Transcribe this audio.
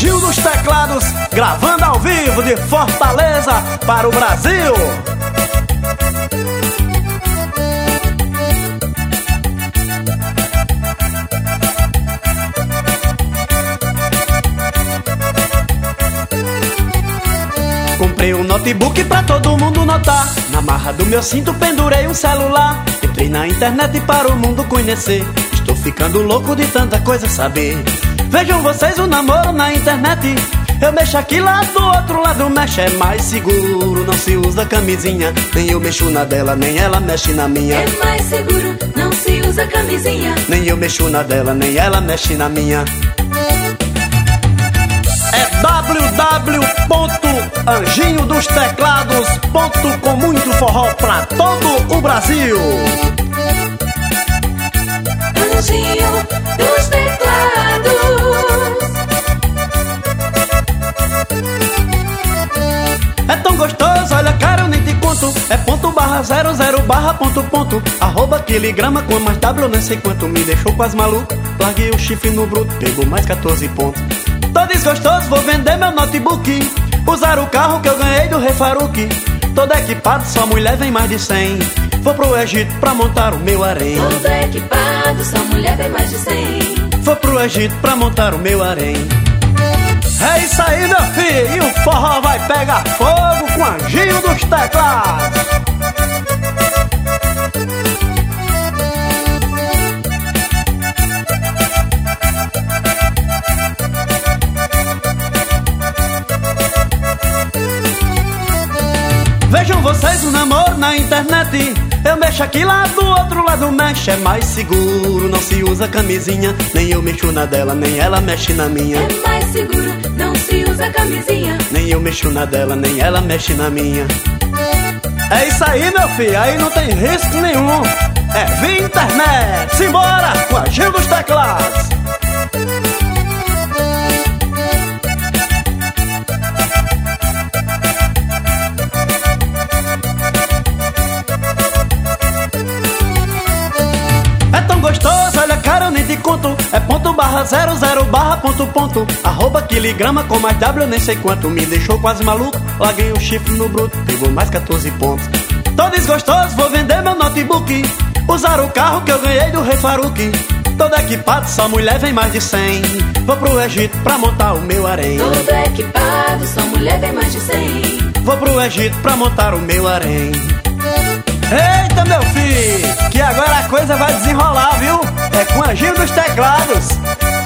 Gil dos Teclados, gravando ao vivo de Fortaleza para o Brasil. Comprei um notebook pra todo mundo notar. Na marra do meu cinto pendurei um celular. Entrei na internet para o mundo conhecer. Estou ficando louco de tanta coisa saber. Vejam vocês o namoro na internet. Eu mexo aqui lá do outro lado, mexe é mais seguro. Não se usa camisinha, nem eu mexo na dela, nem ela mexe na minha. É mais seguro, não se usa camisinha. Nem eu mexo na dela, nem ela mexe na minha. É www.anjinhodosteclados.com, muito forró pra todo o Brasil. Anjinho dos Teclados. É tão gostoso, olha cara, eu nem te conto. É ./00/. Arroba quiligrama com mais W, nem sei quanto. Me deixou quase maluco, larguei o chifre no bruto, pegou mais 14 pontos. Tô desgostoso, vou vender meu notebook. Usar o carro que eu ganhei do Rei Faruque. Todo equipado, só mulher vem mais de 100. Vou pro Egito pra montar o meu harém. Todo equipado, só mulher vem mais de 100. Vou pro Egito pra montar o meu harém. É isso aí, meu filho, e o forró vai pegar fogo com Anjinho dos Teclados. Vejam vocês o namoro na internet. Eu mexo aqui lá do outro lado, mexe é mais seguro. Não se usa camisinha, nem eu mexo na dela, nem ela mexe na minha. É mais seguro, não se usa camisinha. Nem eu mexo na dela, nem ela mexe na minha. É isso aí, meu filho, aí não tem risco nenhum. É via internet, simbora com a Gil dos Teclados. Gostoso, olha cara, eu nem te conto. É ./00/. Arroba quiligrama com mais W, nem sei quanto. Me deixou quase maluco, larguei o chifre no bruto, pegou mais 14 pontos. Tô desgostoso, vou vender meu notebook. Usar o carro que eu ganhei do Rei Faruque. Todo equipado, só mulher vem mais de 100. Vou pro Egito pra montar o meu harém. Todo equipado, só mulher vem mais de 100. Vou pro Egito pra montar o meu harém. Eita, meu filho, que agora a coisa vai desenrolar, viu? É com Anjinho dos Teclados.